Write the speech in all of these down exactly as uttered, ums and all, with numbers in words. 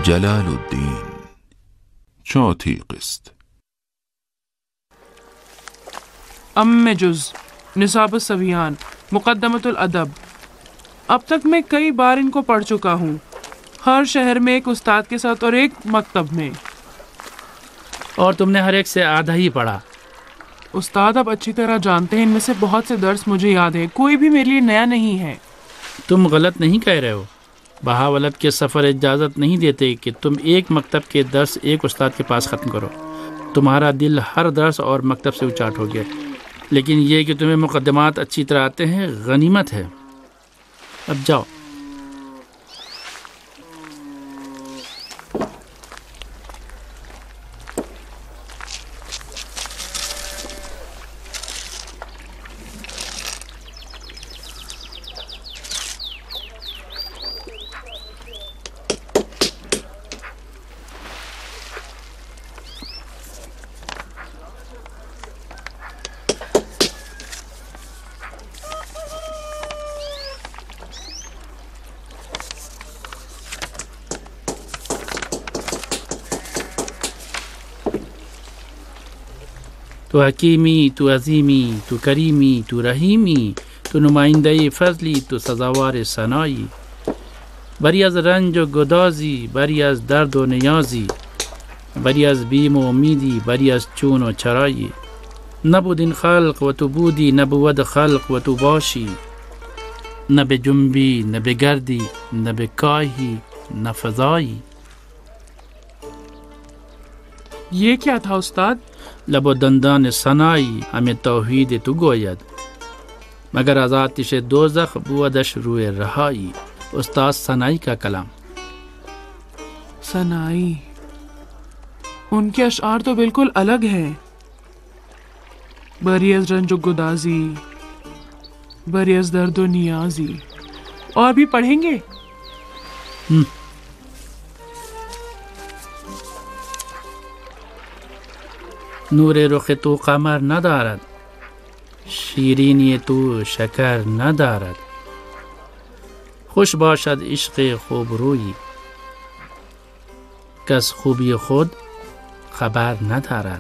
جلال الدین. چوتھی قسط. ام جز نصاب الصبیان مقدمۃ الادب. اب تک میں کئی بار ان کو پڑھ چکا ہوں، ہر شہر میں ایک استاد کے ساتھ اور ایک مکتب میں. اور تم نے ہر ایک سے آدھا ہی پڑھا. استاد آپ اچھی طرح جانتے ہیں ان میں سے بہت سے درس مجھے یاد ہے، کوئی بھی میرے لیے نیا نہیں ہے. تم غلط نہیں کہہ رہے ہو. بہاولت کے سفر اجازت نہیں دیتے کہ تم ایک مکتب کے درس ایک استاد کے پاس ختم کرو. تمہارا دل ہر درس اور مکتب سے اچاٹ ہو گیا، لیکن یہ کہ تمہیں مقدمات اچھی طرح آتے ہیں غنیمت ہے. اب جاؤ. تو حکیمی، تو عظیمی، تو کریمی، تو رحیمی، تو نمائندہ فضلی، تو سزاوار ثنائی. بری از رنج و گدازی، بری از درد و نیازی، بری از بیم و امیدی، بری از چون و چرایی. نبود این خلق و تو بودی، نبود خلق و تو باشی. نہ به جنبی، نہ به گردی، نہ به کاهی، نہ فضایی. یہ کیا تھا استاد؟ لب و دندان ثنائی ہمیں توحید تو گوید، مگر از آتش دوزخ بودش روی رہائی. استاد ثنائی کا کلام. ثنائی، ان کے اشعار تو بالکل الگ ہیں. بری از رنج و گدازی، بری از درد و نیازی. اور بھی پڑھیں گے؟ ہم. نور رخ تو قمر ندارد، شیرینی تو شکر ندارد. خوش باشد عشق خوب رویی، کس خوبی خود خبر ندارد.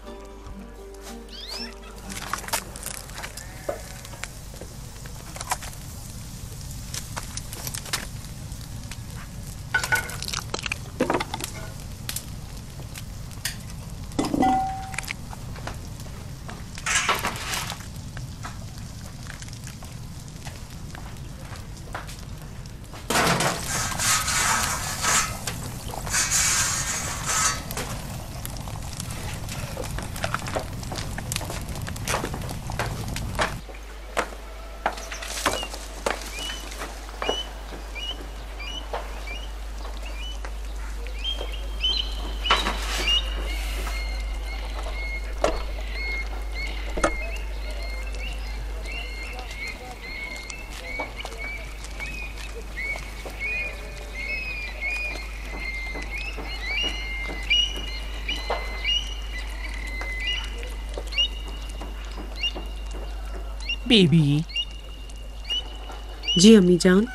بیبی. جی امی جان.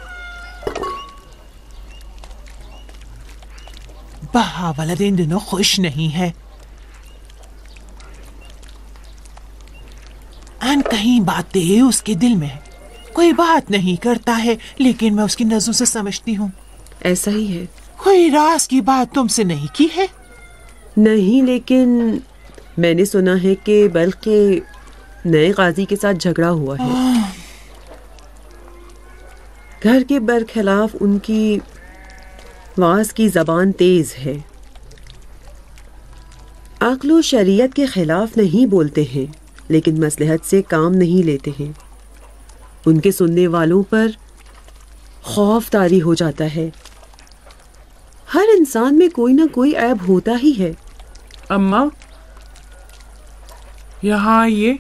بہاولت ان دنوں خوش نہیں ہے. ان کہیں باتیں اس کے دل میں ہے، کوئی بات نہیں کرتا ہے، لیکن میں اس کی نظروں سے سمجھتی ہوں. ایسا ہی ہے. کوئی راز کی بات تم سے نہیں کی ہے؟ نہیں، لیکن میں نے سنا ہے کہ بلخ کے نئے قاضی کے ساتھ جھگڑا ہوا ہے. گھر کے برخلاف ان کی واز کی زبان تیز ہے. عقل و شریعت کے خلاف نہیں بولتے ہیں، لیکن مصلحت سے کام نہیں لیتے ہیں. ان کے سننے والوں پر خوف طاری ہو جاتا ہے. ہر انسان میں کوئی نہ کوئی عیب ہوتا ہی ہے. اماں یہاں آئیے.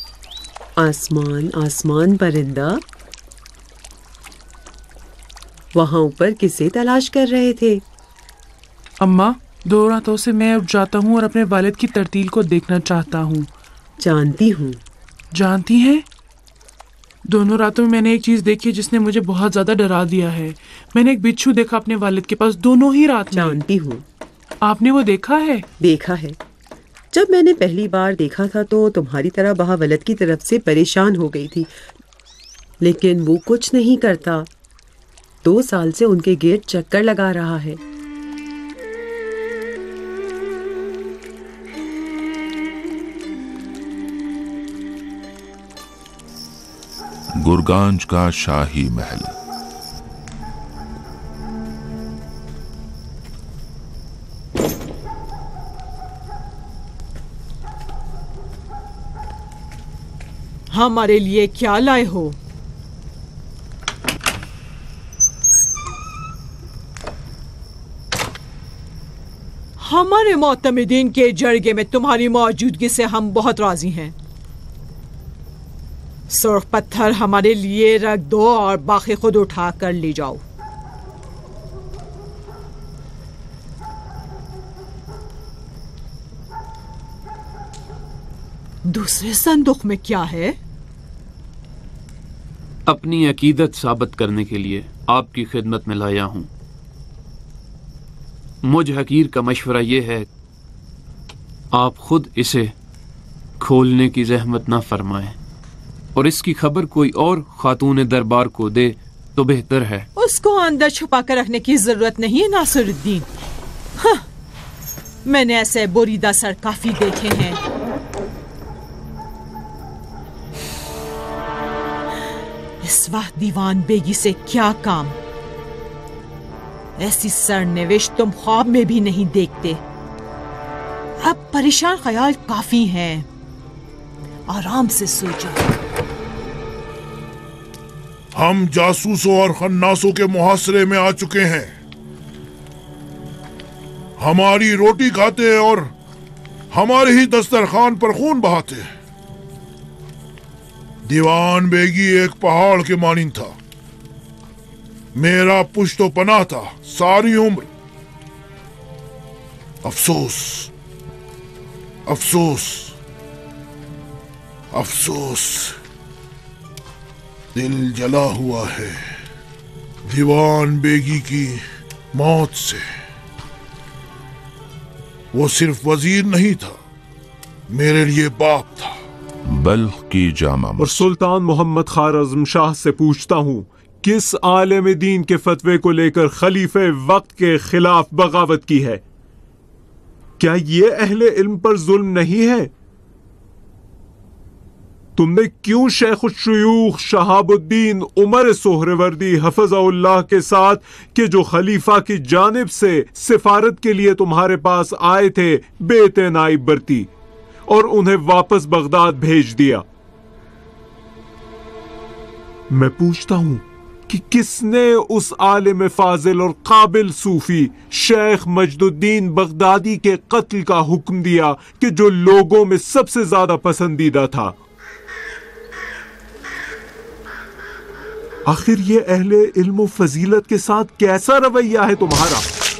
آسمان آسمان پرندہ، وہاں اوپر کسے تلاش کر رہے تھے؟ اماں، دو راتوں سے میں اٹھ جاتا ہوں اور اپنے والد کی ترتیل کو دیکھنا چاہتا ہوں۔ جانتی ہوں۔ جانتی ہیں؟ دونوں راتوں میں میں نے ایک چیز دیکھی جس نے مجھے بہت زیادہ ڈرا دیا ہے۔ میں نے ایک بچھو دیکھا اپنے والد کے پاس دونوں ہی رات میں۔ جانتی ہوں۔ آپ نے وہ دیکھا ہے؟ دیکھا ہے۔ جب میں نے پہلی بار دیکھا تھا تو تمہاری طرح بہاولت کی طرف سے پریشان ہو گئی تھی، لیکن وہ کچھ نہیں کرتا۔ دو سال سے ان کے گیٹ چکر لگا رہا ہے۔ گرگانج کا شاہی محل۔ ہمارے لیے کیا لائے ہو؟ ہمارے معتمدین کے جرگے میں تمہاری موجودگی سے ہم بہت راضی ہیں۔ سرخ پتھر ہمارے لیے رکھ دو اور باقی خود اٹھا کر لے جاؤ۔ دوسرے صندوق میں کیا ہے؟ اپنی عقیدت ثابت کرنے کے لیے آپ کی خدمت میں لایا ہوں۔ مجھ حقیر کا مشورہ یہ ہے آپ خود اسے کھولنے کی زحمت نہ فرمائیں اور اس کی خبر کوئی اور خاتون دربار کو دے تو بہتر ہے۔ اس کو اندر چھپا کر رکھنے کی ضرورت نہیں ہے ناصر الدین۔ ہاں، میں نے ایسے بریدہ سر کافی دیکھے ہیں۔ اس وقت دیوان بیگی سے کیا کام؟ ایسی سرنوشت تم خواب میں بھی نہیں دیکھتے۔ اب پریشان خیال کافی ہیں، آرام سے سو جاؤ۔ ہم جاسوسوں اور خناسوں کے محاصرے میں آ چکے ہیں۔ ہماری روٹی کھاتے اور ہمارے ہی دسترخوان پر خون بہاتے۔ دیوان بیگی ایک پہاڑ کے مانند تھا، میرا پشت و پناہ تھا ساری عمر۔ افسوس افسوس افسوس دل جلا ہوا ہے دیوان بیگی کی موت سے۔ وہ صرف وزیر نہیں تھا، میرے لیے باپ تھا۔ بلخ کی جامع اور سلطان محمد خوارزم شاہ سے پوچھتا ہوں، کس عالم دین کے فتوے کو لے کر خلیفہ وقت کے خلاف بغاوت کی ہے؟ کیا یہ اہل علم پر ظلم نہیں ہے؟ تم نے کیوں شیخ الشیوخ شہاب الدین عمر سہروردی حفظہ اللہ کے ساتھ کہ جو خلیفہ کی جانب سے سفارت کے لیے تمہارے پاس آئے تھے بے اعتنائی برتی اور انہیں واپس بغداد بھیج دیا؟ میں پوچھتا ہوں کہ کس نے اس عالم فاضل اور قابل صوفی شیخ مجد الدین بغدادی کے قتل کا حکم دیا کہ جو لوگوں میں سب سے زیادہ پسندیدہ تھا؟ آخر یہ اہل علم و فضیلت کے ساتھ کیسا رویہ ہے تمہارا؟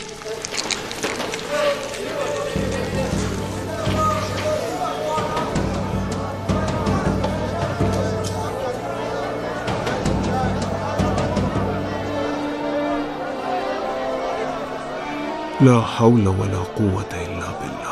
لا حول ولا قوة الا باللہ۔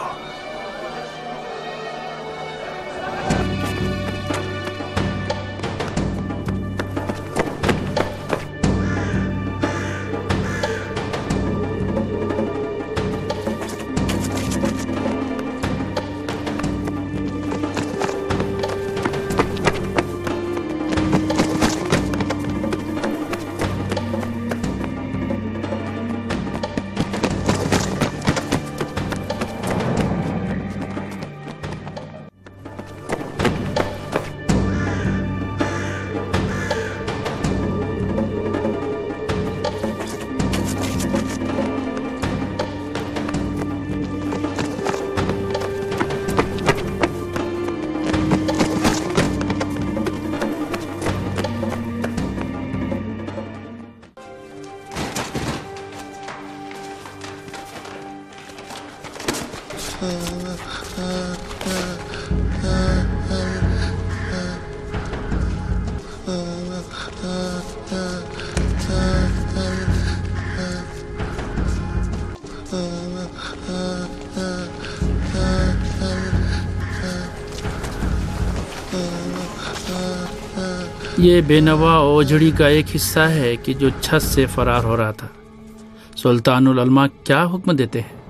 یہ بے نوا اوجھڑی کا ایک حصہ ہے کہ جو چھت سے فرار ہو رہا تھا۔ سلطان العلماء کیا حکم دیتے ہیں؟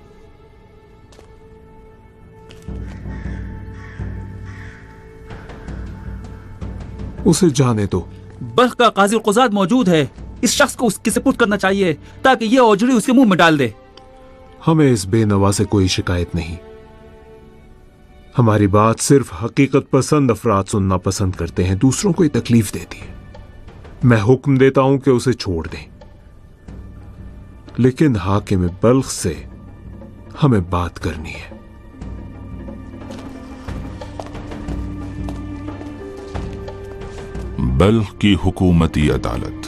اسے جانے دو۔ بلخ کا قاضی القضات موجود ہے، اس شخص کو اس کے سپرد کرنا چاہیے تاکہ یہ اوجھڑی اس کے منہ میں ڈال دے۔ ہمیں اس بے نوا سے کوئی شکایت نہیں، ہماری بات صرف حقیقت پسند افراد سننا پسند کرتے ہیں، دوسروں کو یہ تکلیف دیتی ہے۔ میں حکم دیتا ہوں کہ اسے چھوڑ دیں، لیکن حاکم بلخ سے ہمیں بات کرنی ہے۔ بلخ کی حکومتی عدالت۔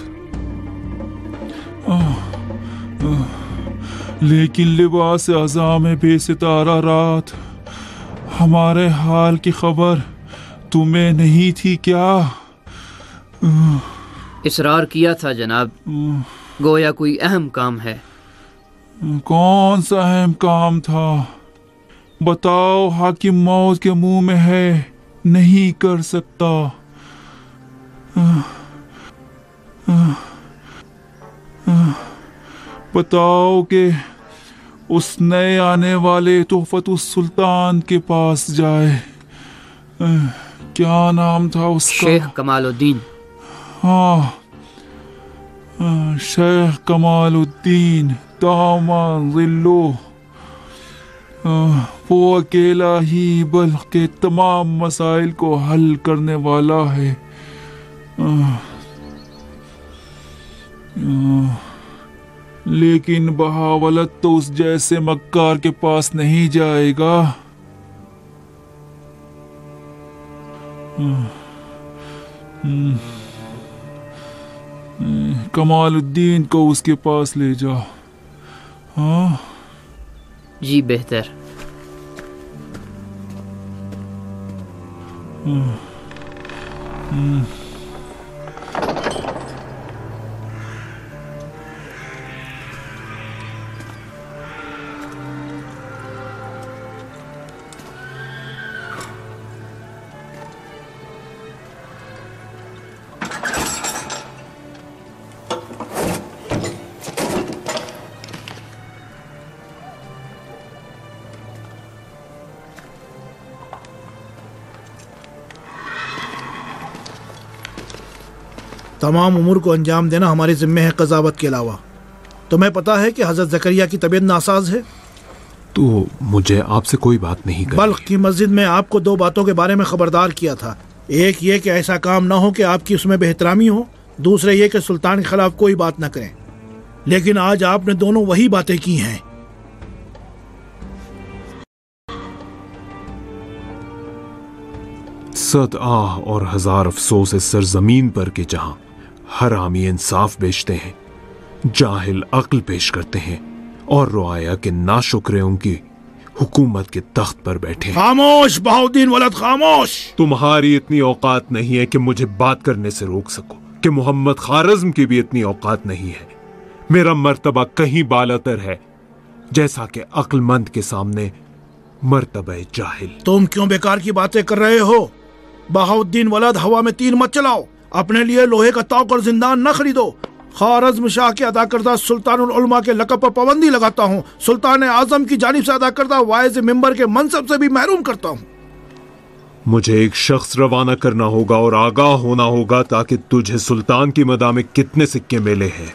لیکن لباس اعضاء میں بے ستارہ رات، ہمارے حال کی خبر تمہیں نہیں تھی کیا؟ اصرار کیا تھا جناب، گویا کوئی اہم کام ہے۔ کون سا اہم کام تھا؟ بتاؤ، حاکم موت کے منہ میں ہے، نہیں کر سکتا۔ بتاؤ کہ اس نئے آنے والے تحفت السلطان کے پاس جائے۔ کیا نام تھا اس کا؟ شیخ کمال الدین۔ ہاں، شیخ کمال الدین دامن ظلو۔ وہ اکیلا ہی بلخ کے تمام مسائل کو حل کرنے والا ہے۔ لیکن بہاولت تو اس جیسے مکار کے پاس نہیں جائے گا۔ کمال الدین کو اس کے پاس لے جاؤ۔ ہاں جی بہتر۔ تمام امور کو انجام دینا ہمارے ذمہ ہے قضاوت کے علاوہ۔ تمہیں پتا ہے کہ حضرت زکریا کی طبیعت ناساز ہے؟ تو مجھے آپ سے کوئی بات نہیں کرنی۔ بلخ کی مسجد میں آپ کو دو باتوں کے بارے میں خبردار کیا تھا، ایک یہ کہ ایسا کام نہ ہو کہ آپ کی اس میں بے احترامی ہو، دوسرے یہ کہ سلطان کے خلاف کوئی بات نہ کریں، لیکن آج آپ نے دونوں وہی باتیں کی ہیں۔ صد آہ اور ہزار افسوس اس سرزمین پر کہ جہاں حرامی انصاف بیچتے ہیں، جاہل عقل پیش کرتے ہیں، اور رعایا کے ناشکرے ان کی حکومت کے تخت پر بیٹھے ہیں۔ خاموش بہاؤدین ولد، خاموش! تمہاری اتنی اوقات نہیں ہے کہ مجھے بات کرنے سے روک سکو، کہ محمد خوارزم کی بھی اتنی اوقات نہیں ہے۔ میرا مرتبہ کہیں بالاتر ہے، جیسا کہ عقل مند کے سامنے مرتبہ جاہل۔ تم کیوں بیکار کی باتیں کر رہے ہو؟ بہاؤدین ولد، ہوا میں تیر مت چلاؤ، اپنے لیے لوہے کا طوق اور زندان نہ خریدو۔ خوارزم شاہ کے ادا کردہ سلطان العلماء کے لقب پر پابندی لگاتا ہوں، سلطان اعظم کی جانب سے ادا کردہ واعظ ممبر کے منصب سے بھی محروم کرتا ہوں۔ مجھے ایک شخص روانہ کرنا ہوگا اور آگاہ ہونا ہوگا تاکہ تجھے سلطان کی مداح میں کتنے سکے ملے ہیں۔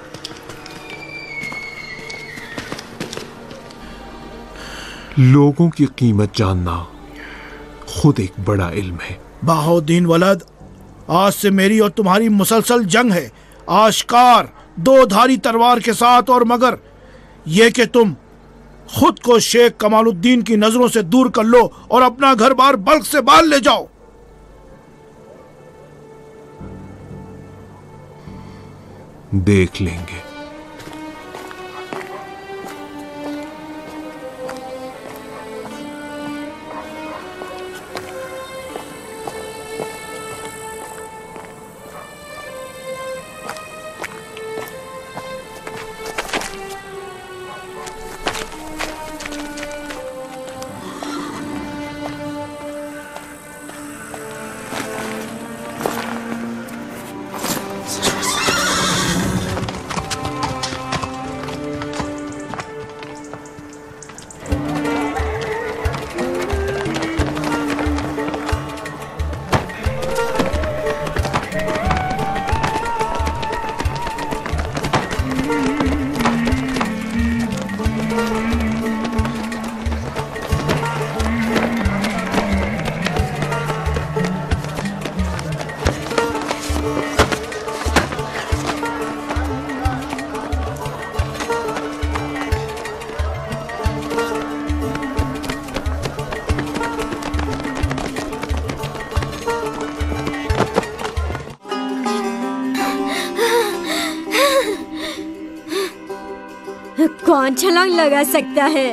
لوگوں کی قیمت جاننا خود ایک بڑا علم ہے۔ بہاؤدین ولد، آج سے میری اور تمہاری مسلسل جنگ ہے، آشکار دو دھاری تلوار کے ساتھ، اور مگر یہ کہ تم خود کو شیخ کمال الدین کی نظروں سے دور کر لو اور اپنا گھر بار بلخ سے باہر لے جاؤ۔ دیکھ لیں گے۔ کون چھلانگ لگا سکتا ہے؟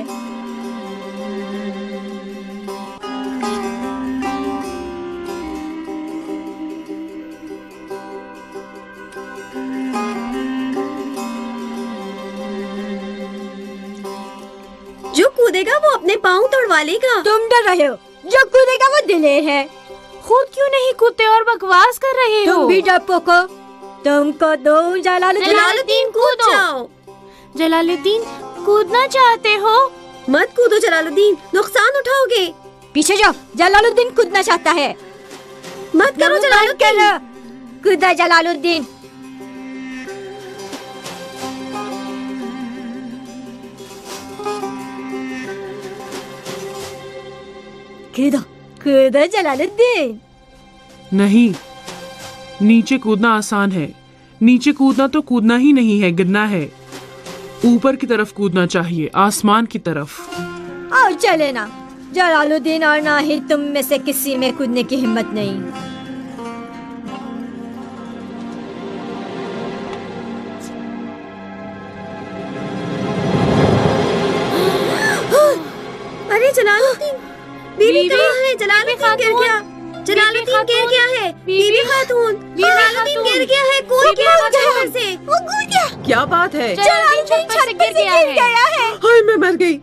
جو کودے گا وہ اپنے پاؤں توڑوا لے گا۔ تم ڈر رہے ہو، جو کودے گا وہ دلیر ہے۔ خود کیوں نہیں کودتے اور بکواس کر رہے ہو؟ تم بھی ڈرپوک ہو، تم کو دو جلال جلال الدین کود جاؤ۔ جلال الدین کودنا چاہتے ہو؟ مت کودو جلال الدین، نقصان اٹھاؤ گے۔ پیچھے جاؤ، جلال الدین کودنا چاہتا ہے۔ مت کرو جلال الدین۔ کودا جلال الدین۔ کودو کودو جلال الدین۔ نہیں، نیچے کودنا آسان ہے۔ نیچے کودنا تو کودنا ہی نہیں ہے، گرنا ہے۔ اوپر کی طرف کودنا چاہیے، آسمان کی طرف۔ اور چلے نا، جلال الدین اور نہ ہی تم میں سے کسی میں کودنے کی ہمت نہیں۔ ارے جلال الدین، بیوی کہاں ہے؟ جلال الدین گر گیا۔ جلال الدین گر گیا ہے۔ بیوی خاتون، جلال الدین گر گیا ہے، کود گیا وہ جہاں سے۔ وہ کود گیا۔ کیا بات ہے؟ جلال الدین چھت پر گر گیا ہے۔ ہائے میں مر گئی،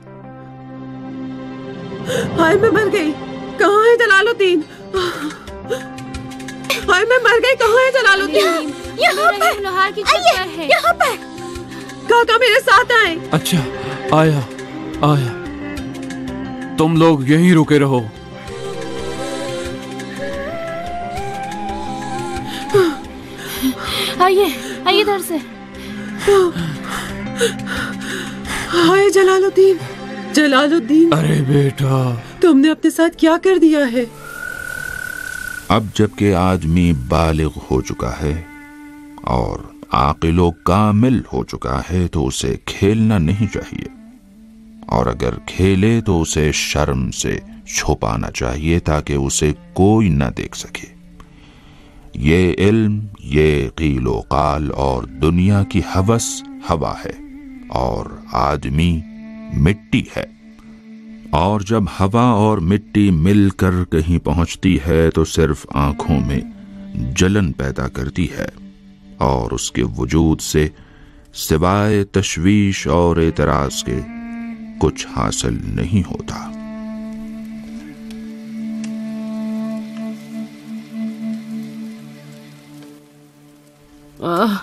ہائے میں مر گئی۔ کہاں ہے جلال الدین؟ ہائے میں مر گئی، کہاں ہے جلال الدین؟ یہاں پر لوہار کی چھت پر ہے۔ یہاں پر۔ کاکا میرے ساتھ آئے۔ اچھا آیا آیا، تم لوگ یہیں رکے رہو۔ آئیے آئیے ادھر سے۔ ہائے جلال الدین، جلال الدین، ارے بیٹا تم نے اپنے ساتھ کیا کر دیا ہے؟ اب جب کہ آدمی بالغ ہو چکا ہے اور عاقل و کامل ہو چکا ہے تو اسے کھیلنا نہیں چاہیے، اور اگر کھیلے تو اسے شرم سے چھپانا چاہیے تاکہ اسے کوئی نہ دیکھ سکے۔ یہ علم، یہ قیل و قال اور دنیا کی ہوس ہوا ہے، اور آدمی مٹی ہے، اور جب ہوا اور مٹی مل کر کہیں پہنچتی ہے تو صرف آنکھوں میں جلن پیدا کرتی ہے، اور اس کے وجود سے سوائے تشویش اور اعتراض کے کچھ حاصل نہیں ہوتا۔ آہ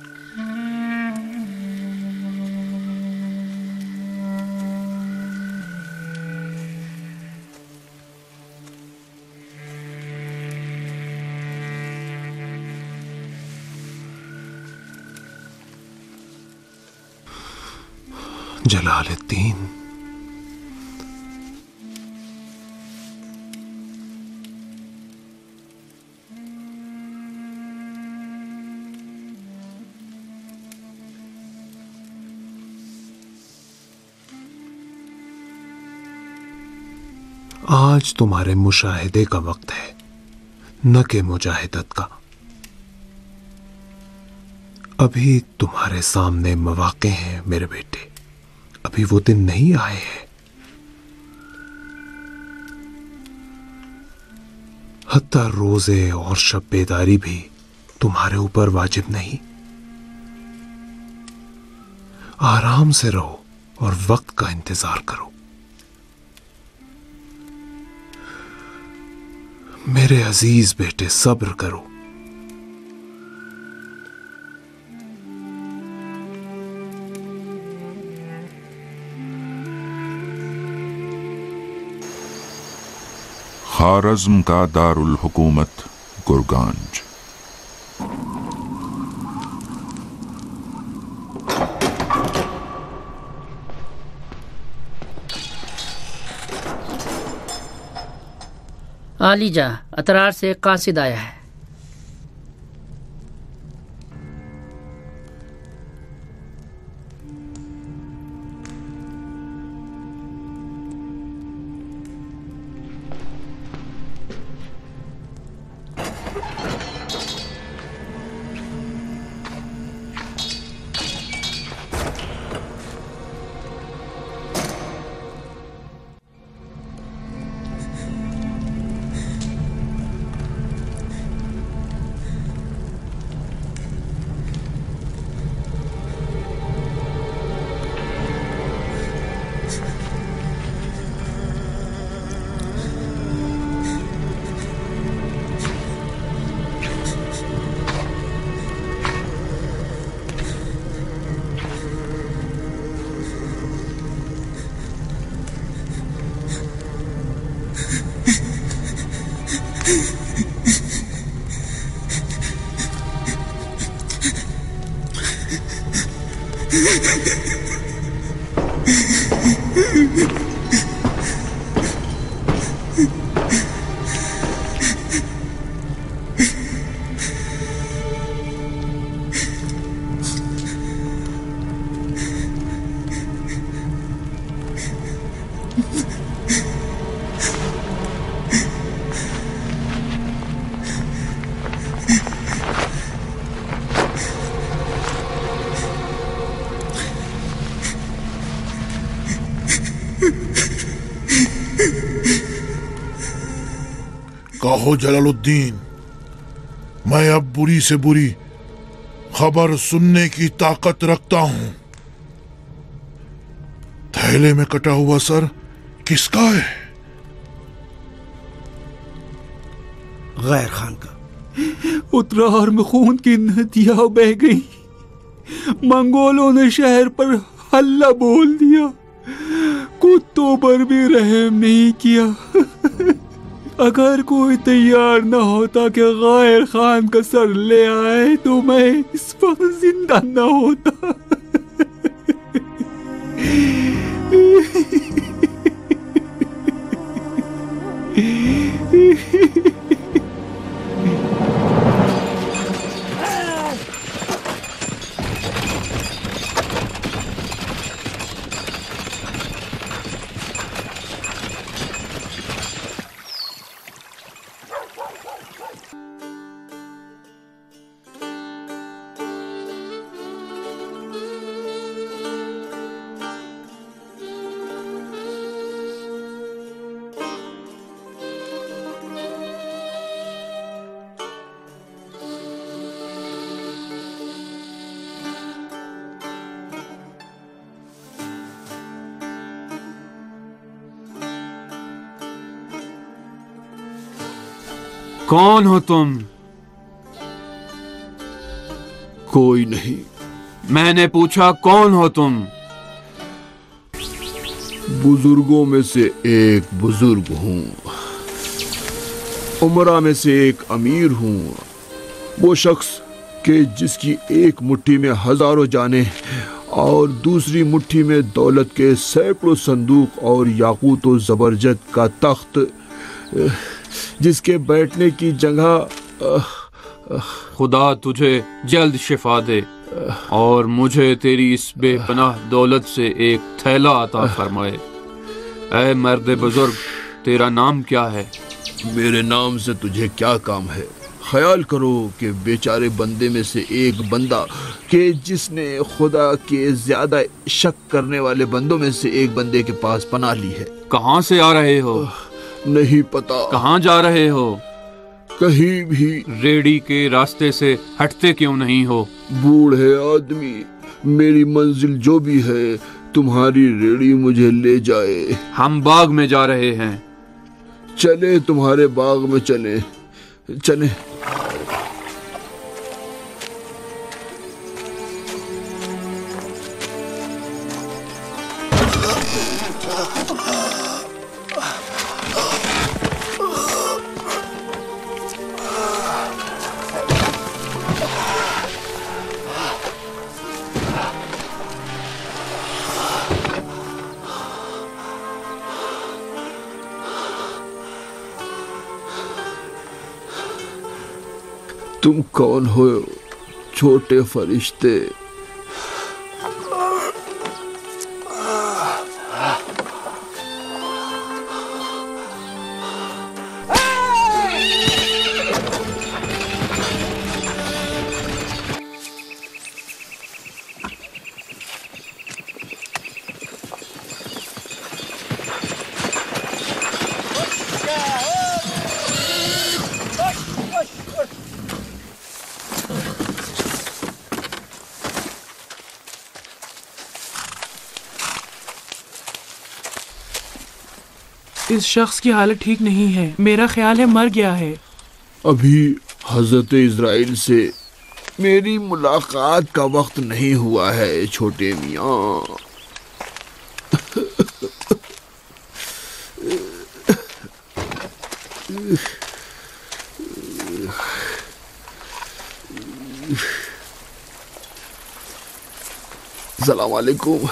جلال الدین، آج تمہارے مشاہدے کا وقت ہے، نہ کہ مجاہدت کا۔ ابھی تمہارے سامنے مواقع ہیں میرے بیٹے، ابھی وہ دن نہیں آئے ہیں۔ حتیٰ روزے اور شب بیداری بھی تمہارے اوپر واجب نہیں۔ آرام سے رہو اور وقت کا انتظار کرو۔ میرے عزیز بیٹے، صبر کرو۔ خوارزم کا دارالحکومت گرگانج۔ عالی جا، اترار سے ایک قاصد آیا ہے۔ کہو جلالالدین، میں اب بری سے بری خبر سننے کی طاقت رکھتا ہوں۔ تھیلے میں کٹا ہوا سر کس کا ہے؟ غیر خان کا۔ اترار میں خون کی ندیاں بہ گئی، منگولوں نے شہر پر حلہ بول دیا، کتوں پر بھی رحم نہیں کیا۔ اگر کوئی تیار نہ ہوتا کہ غیر خان کا سر لے آئے تو میں اس وقت زندہ نہ ہوتا۔ کون ہو تم؟ کوئی نہیں۔ میں نے پوچھا کون ہو تم؟ بزرگوں میں سے ایک بزرگ ہوں، عمرہ میں سے ایک امیر ہوں، وہ شخص کہ جس کی ایک مٹھی میں ہزاروں جانیں اور دوسری مٹھی میں دولت کے سینکڑوں صندوق اور یاقوت و زبرجد کا تخت، جس کے بیٹھنے کی جگہ۔ خدا تجھے جلد شفا دے اور مجھے تیری اس بے پناہ دولت سے ایک تھیلا عطا فرمائے۔ اے مرد بزرگ، تیرا نام کیا ہے؟ میرے نام سے تجھے کیا کام ہے؟ خیال کرو کہ بیچارے بندے میں سے ایک بندہ کہ جس نے خدا کے زیادہ شک کرنے والے بندوں میں سے ایک بندے کے پاس پناہ لی ہے۔ کہاں سے آ رہے ہو؟ نہیں پتا۔ کہاں جا رہے ہو؟ کہیں بھی۔ ریڑی کے راستے سے ہٹتے کیوں نہیں ہو؟ بوڑھے آدمی، میری منزل جو بھی ہے تمہاری ریڑی مجھے لے جائے۔ ہم باغ میں جا رہے ہیں۔ چلے تمہارے باغ میں چلیں، چلیں۔ تم کون ہو چھوٹے فرشتے؟ اس شخص کی حالت ٹھیک نہیں ہے، میرا خیال ہے مر گیا ہے۔ ابھی حضرت اسرائیل سے میری ملاقات کا وقت نہیں ہوا ہے چھوٹے میاں۔ السلام علیکم.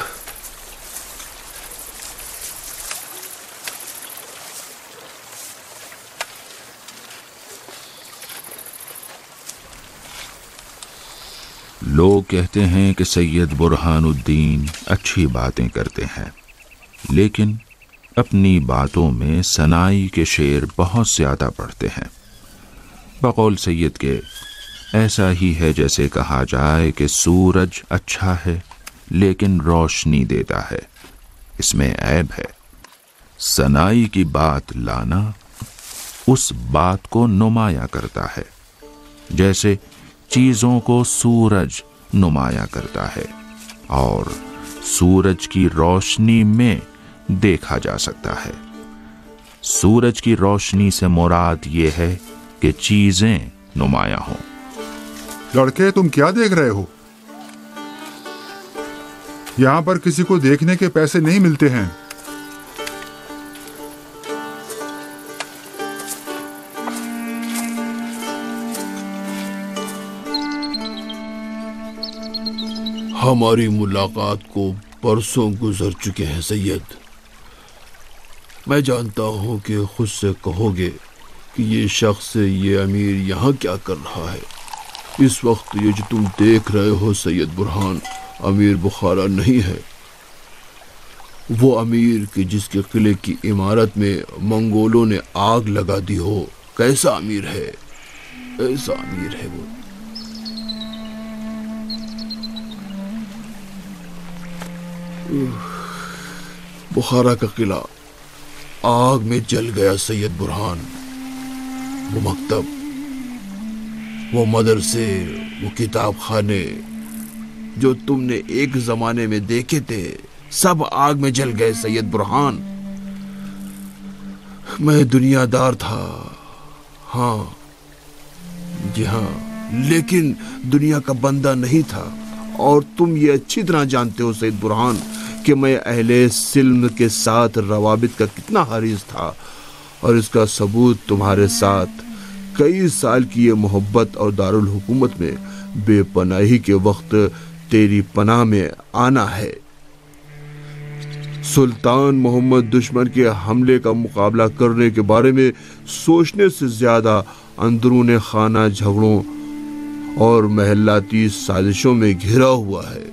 لوگ کہتے ہیں کہ سید برہان الدین اچھی باتیں کرتے ہیں، لیکن اپنی باتوں میں ثنائی کے شعر بہت زیادہ پڑھتے ہیں. بقول سید کے ایسا ہی ہے جیسے کہا جائے کہ سورج اچھا ہے لیکن روشنی دیتا ہے، اس میں عیب ہے. ثنائی کی بات لانا اس بات کو نمایاں کرتا ہے، جیسے چیزوں کو سورج نمایاں کرتا ہے اور سورج کی روشنی میں دیکھا جا سکتا ہے. سورج کی روشنی سے مراد یہ ہے کہ چیزیں نمایاں ہوں. لڑکے تم کیا دیکھ رہے ہو؟ یہاں پر کسی کو دیکھنے کے پیسے نہیں ملتے ہیں. ہماری ملاقات کو برسوں گزر چکے ہیں سید. میں جانتا ہوں کہ خود سے کہو گے کہ یہ شخص یہ امیر یہاں کیا کر رہا ہے. اس وقت یہ جو تم دیکھ رہے ہو سید برہان امیر بخارا نہیں ہے. وہ امیر کہ جس کے قلعے کی عمارت میں منگولوں نے آگ لگا دی ہو. کیسا امیر ہے، ایسا امیر ہے وہ. بخارا کا قلعہ آگ میں جل گیا سید برہان. وہ مکتب، وہ مدرسے، وہ کتاب خانے جو تم نے ایک زمانے میں دیکھے تھے سب آگ میں جل گئے سید برہان. میں دنیا دار تھا، ہاں جی ہاں، لیکن دنیا کا بندہ نہیں تھا. اور تم یہ اچھی طرح جانتے ہو سید برہان کہ میں اہل سلم کے ساتھ روابط کا کتنا حریص تھا، اور اس کا ثبوت تمہارے ساتھ کئی سال کی یہ محبت اور دارالحکومت میں بے پناہی کے وقت تیری پناہ میں آنا ہے. سلطان محمد دشمن کے حملے کا مقابلہ کرنے کے بارے میں سوچنے سے زیادہ اندرون خانہ جھگڑوں اور محلاتی سازشوں میں گھرا ہوا ہے.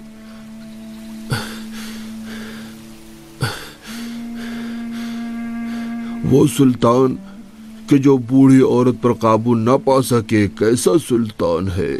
وہ سلطان کہ جو بوڑھی عورت پر قابو نہ پا سکے کیسا سلطان ہے.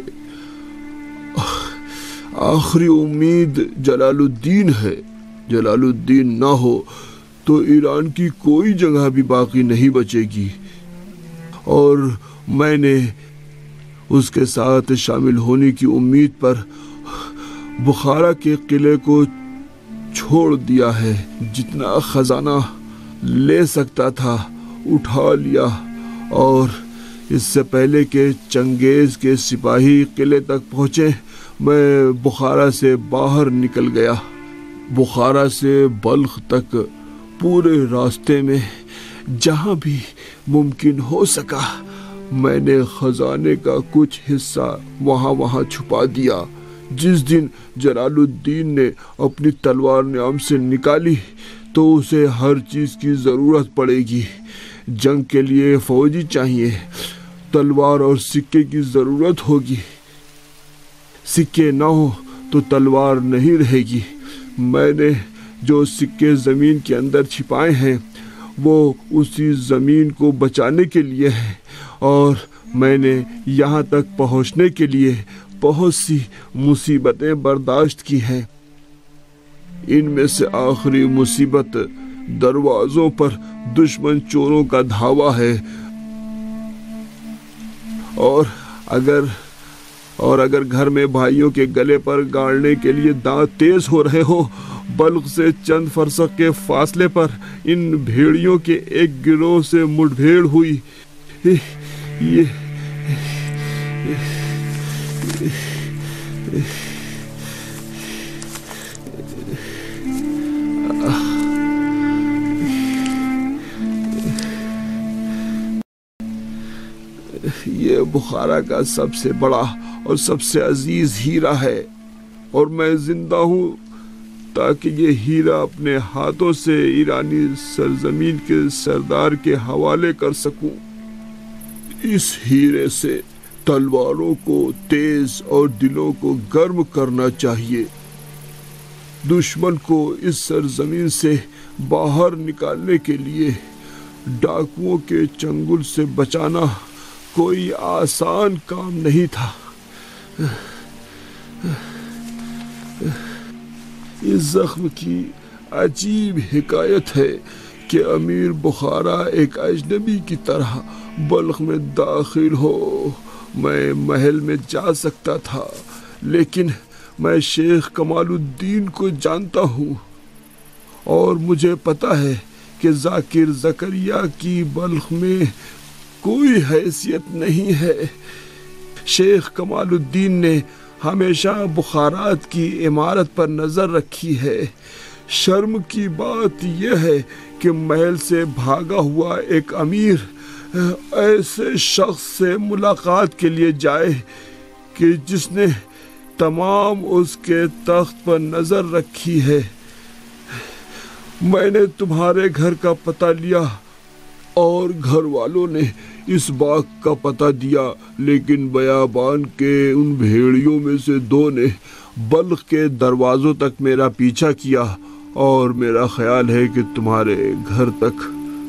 آخری امید جلال الدین ہے. جلال الدین نہ ہو تو ایران کی کوئی جگہ بھی باقی نہیں بچے گی. اور میں نے اس کے ساتھ شامل ہونے کی امید پر بخارا کے قلعے کو چھوڑ دیا ہے. جتنا خزانہ لے سکتا تھا اٹھا لیا، اور اس سے پہلے کہ چنگیز کے سپاہی قلعے تک پہنچے میں بخارا سے باہر نکل گیا. بخارا سے بلخ تک پورے راستے میں جہاں بھی ممکن ہو سکا میں نے خزانے کا کچھ حصہ وہاں وہاں چھپا دیا. جس دن جلال الدین نے اپنی تلوار نیام سے نکالی تو اسے ہر چیز کی ضرورت پڑے گی. جنگ کے لیے فوجی چاہیے، تلوار اور سکے کی ضرورت ہوگی. سکے نہ ہو تو تلوار نہیں رہے گی. میں نے جو سکے زمین کے اندر چھپائے ہیں وہ اسی زمین کو بچانے کے لیے ہیں، اور میں نے یہاں تک پہنچنے کے لیے بہت سی مصیبتیں برداشت کی ہیں. ان میں سے آخری مصیبت دروازوں پر دشمن چوروں کا دھاوا ہے. اور اگر اور اگر گھر میں بھائیوں کے گلے پر گاڑنے کے لیے دانت تیز ہو رہے ہو، بلخ سے چند فرسخ کے فاصلے پر ان بھیڑیوں کے ایک گروہ سے مٹ بھیڑ ہوئی. یہ یہ بخارا کا سب سے بڑا اور سب سے عزیز ہیرا ہے، اور میں زندہ ہوں تاکہ یہ ہیرا اپنے ہاتھوں سے ایرانی سرزمین کے سردار کے حوالے کر سکوں۔ اس ہیرے سے تلواروں کو تیز اور دلوں کو گرم کرنا چاہیے۔ دشمن کو اس سرزمین سے باہر نکالنے کے لیے ڈاکوؤں کے چنگل سے بچانا کوئی آسان کام نہیں تھا۔ اس زخم کی عجیب حکایت ہے کہ امیر بخارا ایک اجنبی کی طرح بلخ میں داخل ہو۔ میں محل میں جا سکتا تھا، لیکن میں شیخ کمال الدین کو جانتا ہوں اور مجھے پتا ہے کہ ذاکر زکریا کی بلخ میں کوئی حیثیت نہیں ہے۔ شیخ کمال الدین نے ہمیشہ بخارات کی عمارت پر نظر رکھی ہے۔ شرم کی بات یہ ہے کہ محل سے بھاگا ہوا ایک امیر ایسے شخص سے ملاقات کے لیے جائے کہ جس نے تمام اس کے تخت پر نظر رکھی ہے۔ میں نے تمہارے گھر کا پتہ لیا اور گھر والوں نے اس باغ کا پتہ دیا، لیکن بیابان کے ان بھیڑیوں میں سے دو نے بلخ کے دروازوں تک میرا پیچھا کیا اور میرا خیال ہے کہ تمہارے گھر تک۔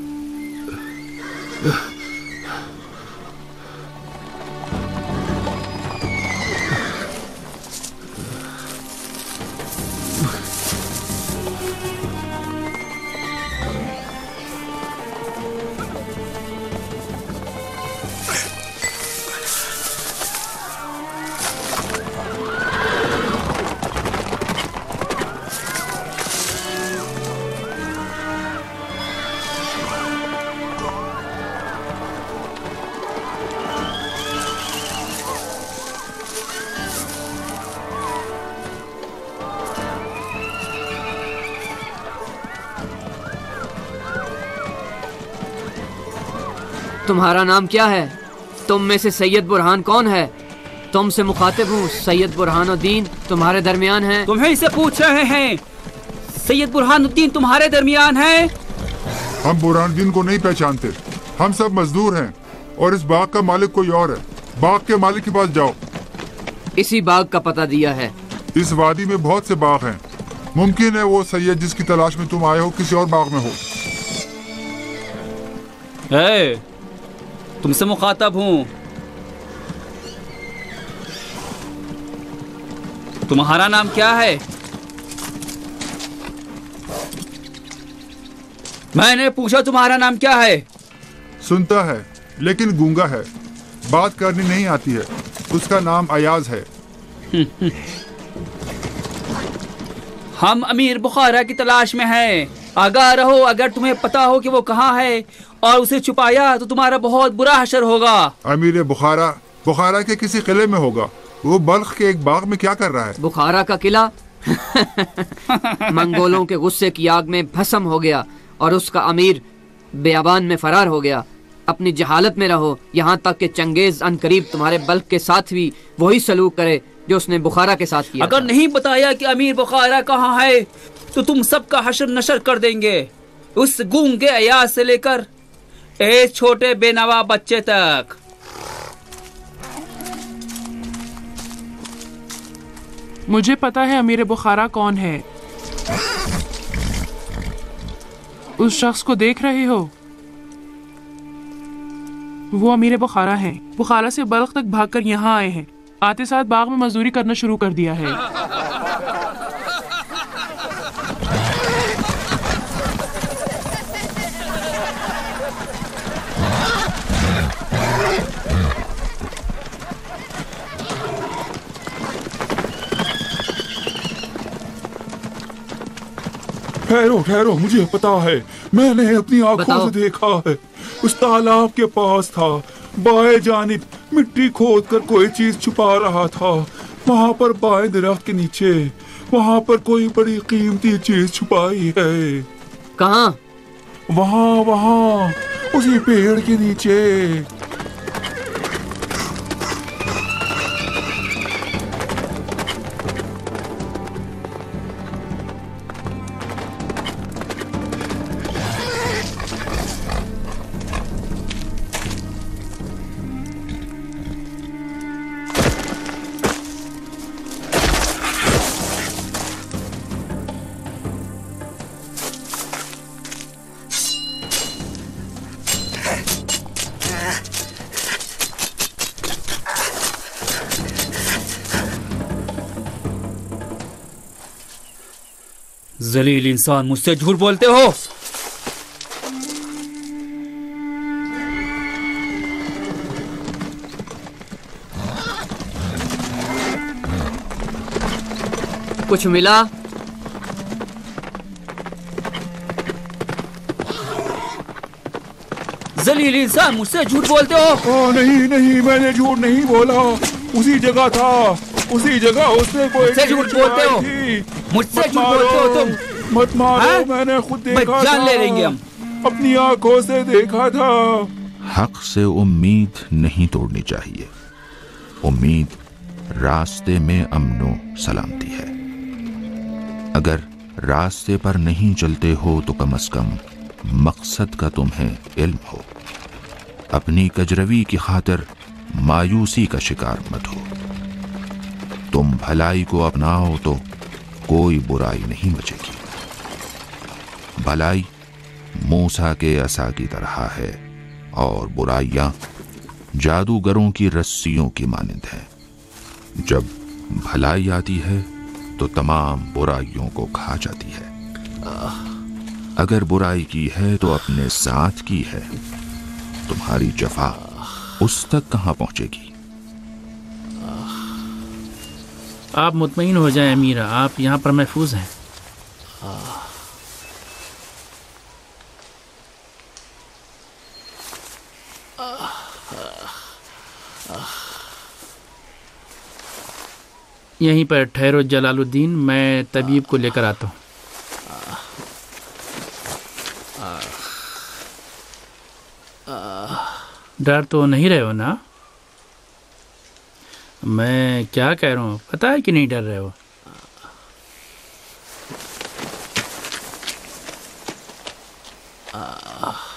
تمہارا نام کیا ہے؟ تم میں سے سید برہان کون ہے؟ تم سے مخاطب ہوں، سید برہان الدین تمہارے درمیان ہیں۔ تمہیں اسے پوچھ رہے ہیں، سید برہان الدین تمہارے درمیان ہیں؟ ہم برہان الدین کو نہیں پہچانتے، ہم سب مزدور ہیں اور اس باغ کا مالک کوئی اور ہے۔ باغ کے مالک کے پاس جاؤ۔ اسی باغ کا پتہ دیا ہے۔ اس وادی میں بہت سے باغ ہیں، ممکن ہے وہ سید جس کی تلاش میں تم آئے ہو کسی اور باغ میں ہو۔ اے تم سے مخاطب ہوں، تمہارا نام کیا ہے؟ میں نے پوچھا تمہارا نام کیا ہے؟ سنتا ہے لیکن گونگا ہے، بات کرنی نہیں آتی ہے۔ اس کا نام ایاز ہے۔ ہم امیر بخارا کی تلاش میں ہیں، آگاہ رہو، اگر تمہیں پتا ہو کہ وہ کہاں ہے اور اسے چھپایا تو تمہارا بہت برا حشر ہوگا۔ امیر بخارا بخارا کے کسی قلعے میں ہوگا، وہ بلخ کے ایک باغ میں کیا کر رہا ہے؟ بخارا کا قلعہ منگولوں کے غصے کی آگ میں بھسم ہو گیا اور اس کا امیر بیابان میں فرار ہو گیا۔ اپنی جہالت میں رہو یہاں تک کہ چنگیز ان قریب تمہارے بلخ کے ساتھ بھی وہی سلوک کرے جو اس نے بخارا کے ساتھ کیا۔ اگر نہیں بتایا کہ امیر بخارا کہاں ہے تو تم سب کا حشر نشر کر دیں گے، اس گونگے ایاز سے لے کر ایک چھوٹے بے نوا بچے تک۔ مجھے پتا ہے امیر بخارا کون ہے۔ اس شخص کو دیکھ رہے ہو؟ وہ امیر بخارا ہیں، بخارا سے بلخ تک بھاگ کر یہاں آئے ہیں، آتے ساتھ باغ میں مزدوری کرنا شروع کر دیا ہے۔ ٹھہرو ٹھہرو، مجھے پتا ہے، میں نے اپنی آنکھوں سے دیکھا ہے، اس تالاب کے پاس تھا، بائیں جانب مٹی کھود کر کوئی چیز چھپا رہا تھا، وہاں پر بائیں درخت کے نیچے، وہاں پر کوئی بڑی قیمتی چیز چھپائی ہے۔ کہاں؟ وہاں وہاں اسی پیڑ کے نیچے۔ ذلیل انسان، مجھ سے جھوٹ بولتے ہو؟ کچھ ملا؟ ذلیل انسان، مجھ سے جھوٹ بولتے ہو؟ او نہیں نہیں، میں نے جھوٹ نہیں بولا، اسی جگہ تھا، اسی جگہ اس نے کوئی مجھ سے جھوٹ بولتے ہو، مجھ سے جھوٹ بولتے ہو تم؟ مت مارو، میں نے خود دیکھا، جان لے لیں گے ہم، اپنی آنکھوں سے دیکھا تھا۔ حق سے امید نہیں توڑنی چاہیے، امید راستے میں امن و سلامتی ہے۔ اگر راستے پر نہیں چلتے ہو تو کم از کم مقصد کا تمہیں علم ہو۔ اپنی کجروی کی خاطر مایوسی کا شکار مت ہو۔ تم بھلائی کو اپناؤ تو کوئی برائی نہیں بچے گی۔ بھلائی موسیٰ کے عصا کی طرح ہے اور برائیاں جادوگروں کی رسیوں کی مانند ہیں۔ جب بھلائی آتی ہے تو تمام برائیوں کو کھا جاتی ہے۔ اگر برائی کی ہے تو اپنے ساتھ کی ہے، تمہاری جفا اس تک کہاں پہنچے گی؟ آپ مطمئن ہو جائیں امیرہ، آپ یہاں پر محفوظ ہیں۔ یہیں پر ٹھہرو جلال الدین، میں طبیب کو لے کر آتا ہوں۔ ڈر تو نہیں رہے ہو نا؟ میں کیا کہہ رہا ہوں پتہ ہے کہ نہیں ڈر رہے ہو؟ آہ